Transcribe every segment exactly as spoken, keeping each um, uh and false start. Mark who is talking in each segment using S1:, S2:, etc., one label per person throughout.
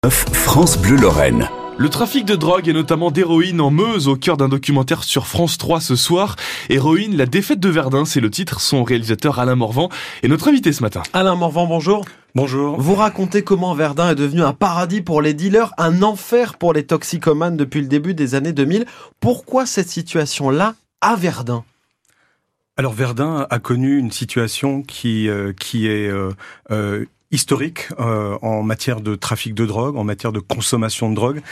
S1: France Bleu Lorraine.
S2: Le trafic de drogue et notamment d'héroïne en Meuse au cœur d'un documentaire sur France trois ce soir. Héroïne, la défaite de Verdun, c'est le titre. Son réalisateur Alain Morvan est notre invité ce matin.
S3: Alain Morvan, bonjour.
S4: Bonjour.
S3: Vous racontez comment Verdun est devenu un paradis pour les dealers, un enfer pour les toxicomanes depuis le début des années deux mille. Pourquoi cette situation-là à Verdun ?
S4: Alors Verdun a connu une situation qui, euh, qui est... Euh, euh, historique euh, en matière de trafic de drogue, en matière de consommation de drogue,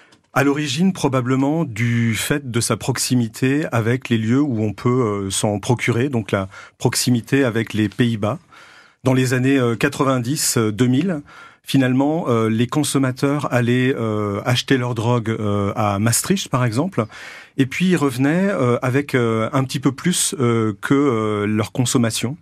S4: à l'origine probablement du fait de sa proximité avec les lieux où on peut euh, s'en procurer, donc la proximité avec les Pays-Bas. Dans les années euh, quatre-vingt-dix deux mille, finalement, euh, les consommateurs allaient euh, acheter leur drogue euh, à Maastricht, par exemple, et puis ils revenaient euh, avec euh, un petit peu plus euh, que euh, leur consommation.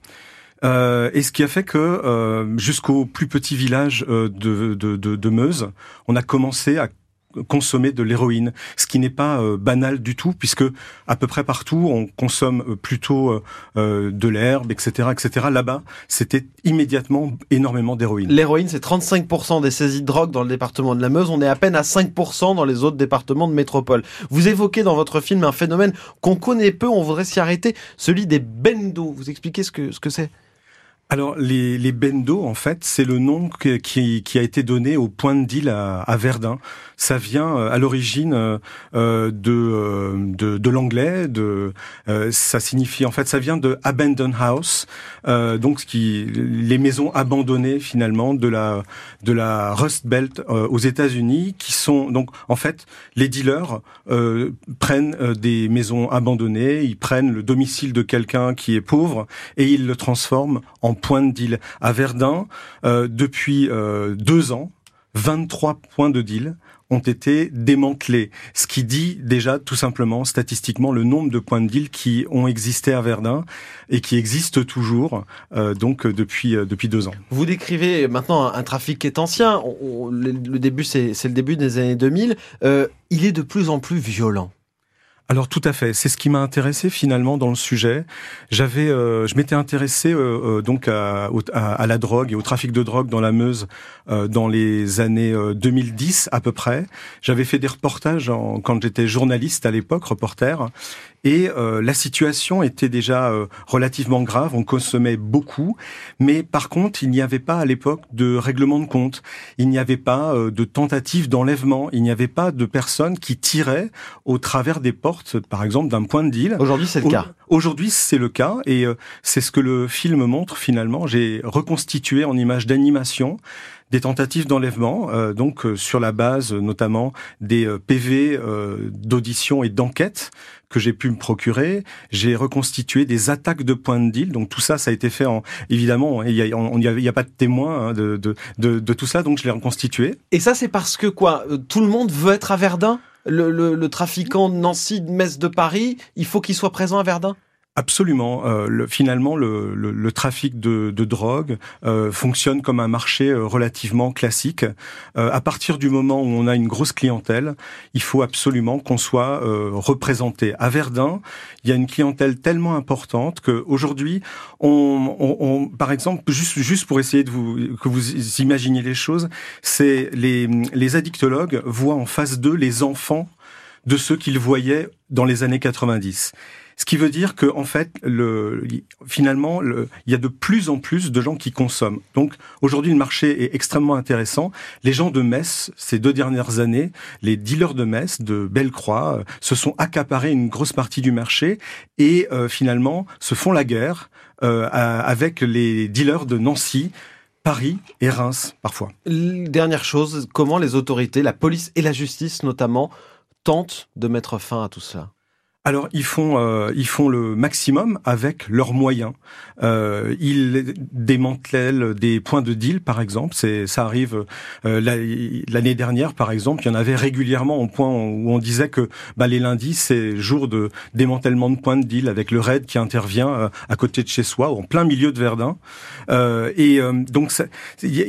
S4: Euh, et ce qui a fait que euh, jusqu'au plus petit village euh, de, de, de, de Meuse, on a commencé à consommer de l'héroïne, ce qui n'est pas euh, banal du tout, puisque à peu près partout on consomme plutôt euh, de l'herbe, et cetera, et cetera. Là-bas, c'était immédiatement énormément d'héroïne.
S3: L'héroïne, c'est trente-cinq pour cent des saisies de drogue dans le département de la Meuse. On est à peine à cinq pour cent dans les autres départements de métropole. Vous évoquez dans votre film un phénomène qu'on connaît peu, on voudrait s'y arrêter, celui des bendos. Vous expliquez ce que ce que c'est ?
S4: Alors les, les bendos, en fait, c'est le nom que, qui, qui a été donné au point de deal à, à Verdun. Ça vient euh, à l'origine euh, de, euh, de de l'anglais. De euh, ça signifie en fait, ça vient de abandoned house, euh, donc ce qui les maisons abandonnées finalement de la de la Rust Belt euh, aux États-Unis, qui sont donc en fait les dealers euh, prennent euh, des maisons abandonnées, ils prennent le domicile de quelqu'un qui est pauvre et ils le transforment en point de deal. À Verdun, euh, depuis euh, deux ans, vingt-trois points de deal ont été démantelés. Ce qui dit déjà tout simplement statistiquement le nombre de points de deal qui ont existé à Verdun et qui existent toujours euh, donc depuis euh, depuis deux ans.
S3: Vous décrivez maintenant un, un trafic qui est ancien. On, on, le, le début c'est, c'est le début des années deux mille. Euh, il est de plus en plus violent.
S4: Alors tout à fait, c'est ce qui m'a intéressé finalement dans le sujet. J'avais, euh, je m'étais intéressé euh, euh, donc à, à, à la drogue et au trafic de drogue dans la Meuse euh, dans les années euh, deux mille dix à peu près. J'avais fait des reportages en, quand j'étais journaliste à l'époque, reporter, et euh, la situation était déjà euh, relativement grave. On consommait beaucoup, mais par contre il n'y avait pas à l'époque de règlement de compte. Il n'y avait pas euh, de tentative d'enlèvement. Il n'y avait pas de personnes qui tiraient au travers des portes, par exemple, d'un point de deal.
S3: Aujourd'hui, c'est le cas.
S4: Aujourd'hui, c'est le cas, et euh, c'est ce que le film montre finalement. J'ai reconstitué en images d'animation des tentatives d'enlèvement, euh, donc euh, sur la base euh, notamment des euh, P V euh, d'audition et d'enquête que j'ai pu me procurer. J'ai reconstitué des attaques de points de deal. Donc tout ça, ça a été fait en, évidemment, il y a, il y a, il y a pas de témoins hein, de, de, de, de tout ça, donc je l'ai reconstitué.
S3: Et ça, c'est parce que quoi, tout le monde veut être à Verdun ? Le, le, le trafiquant de Nancy, de Metz, de Paris, il faut qu'il soit présent à Verdun ?
S4: Absolument. Euh, le, finalement, le, le, le trafic de, de drogue euh, fonctionne comme un marché euh, relativement classique. Euh, à partir du moment où on a une grosse clientèle, il faut absolument qu'on soit euh, représenté. À Verdun, il y a une clientèle tellement importante que aujourd'hui, on, on, on, par exemple, juste, juste pour essayer de vous que vous imaginiez les choses, c'est les, les addictologues voient en face d'eux les enfants de ceux qu'ils voyaient dans les années quatre-vingt-dix. Ce qui veut dire que, en fait, le, finalement, le, il y a de plus en plus de gens qui consomment. Donc, aujourd'hui, le marché est extrêmement intéressant. Les gens de Metz, ces deux dernières années, les dealers de Metz, de Bellecroix, euh, se sont accaparés une grosse partie du marché et, euh, finalement, se font la guerre euh, à, avec les dealers de Nancy, Paris et Reims, parfois.
S3: Dernière chose, comment les autorités, la police et la justice notamment, tentent de mettre fin à tout cela ?
S4: Alors ils font euh, ils font le maximum avec leurs moyens. Euh, ils démantèlent des points de deal, par exemple. C'est ça arrive euh, l'année dernière, par exemple, il y en avait régulièrement au point où on disait que bah, les lundis c'est jour de démantèlement de points de deal avec le raid qui intervient euh, à côté de chez soi, en plein milieu de Verdun. Euh, et euh, donc ça, y,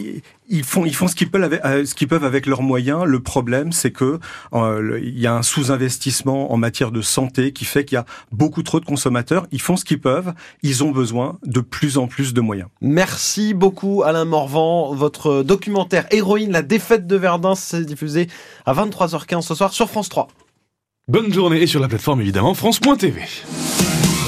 S4: ils font, ils font ce qu'ils peuvent avec, ce qu'ils peuvent avec leurs moyens. Le problème, c'est que euh, il y a un sous-investissement en matière de santé qui fait qu'il y a beaucoup trop de consommateurs. Ils font ce qu'ils peuvent. Ils ont besoin de plus en plus de moyens.
S3: Merci beaucoup Alain Morvan. Votre documentaire Héroïne, la défaite de Verdun, c'est diffusé à vingt-trois heures quinze ce soir sur France trois.
S2: Bonne journée et sur la plateforme évidemment France point T V.